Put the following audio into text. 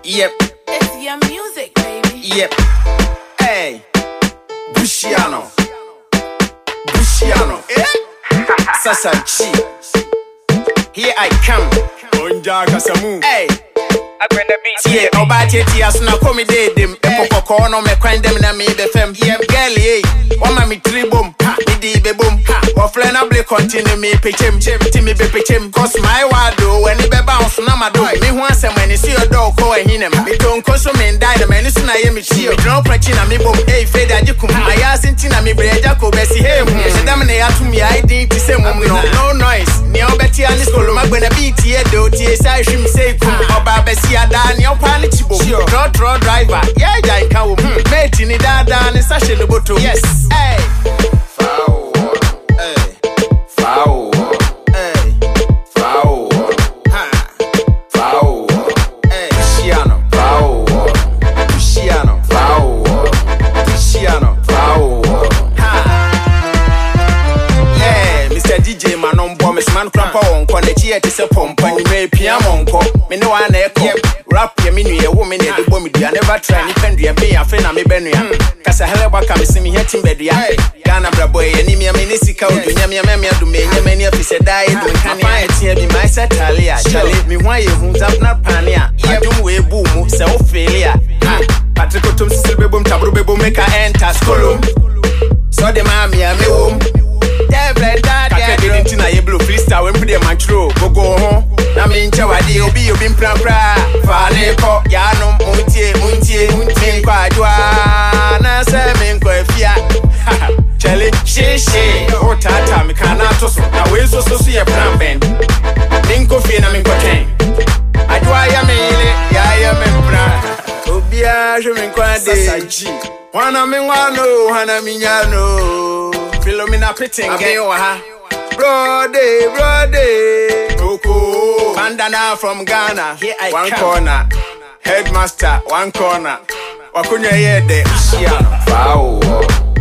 Yep. It's your music, baby. Yep. Hey. Bushiano. Bushiano. Sasachi. Here I come. Onjaga Samu. Hey. Yeah, Obati Tias na come dead them. Epo no me crime them na me the fem. Yep, girl, eh. One me three boom. Me di be boom. Or flena ble continue me pechem. Timmy be pechem. Cause my wado when he be bounce na my door. Me want some when you see your dog go and him. Me don't cause men die the man is na ye me chi. Me don't preach na me boom. Hey, fed ajikum. I ask intina me bre jako besi hey. Shedam ne ya to me I didn't say mum no noise. Ni obeti ani skolo magbena beat ye do tie sai shim say kum. Oba besi ada ni opani chibo. Draw driver. Yeah, I can mate ni dada ni sashe no boto. Yes. Hey. Foul. Hey. Foul. Hey. Foul. Ha. Foul. Hey. Bushiano. Foul. Bushiano. Foul. Bushiano. Foul. Ha. Yeah, Mr. DJ man on bomb. Miss man crap on corner. Chia to say pump. And you may piano. Me no one echo. Rap ya me new woman in the bomb. I never try any country and be a friend of me Benria. Cause I hella back and see me hitting bedia. Ghana bra boy, and me a minisika, Yamia do me, many of his died. We can't find it be my set Talia. Charlie, me why you who's up not pania. I don't way boom, so failure. Patrick Tum Silver Boom Taboo Boom make a enter school. So the mammy, I'm a womb. Yeah, I didn't know you blue freestyle when put your matro. Go home. I mean, Chawadi, you'll be been pra. Faneco, Yanum, Muntie, Quadua, Nasa, Minko, Fia. Charlie, she, oh, Tata, me cannot so. Now, we'll so see a plan bend. Dinko Fina Minko Kane. I do I am a Obia, je m'inquade. Wana me wano, Hana Mignano. Philomena Pitting, Brody, Oko, Bandana from Ghana. Here I one come. Corner, Headmaster, one corner. Wakunya yede, Foul.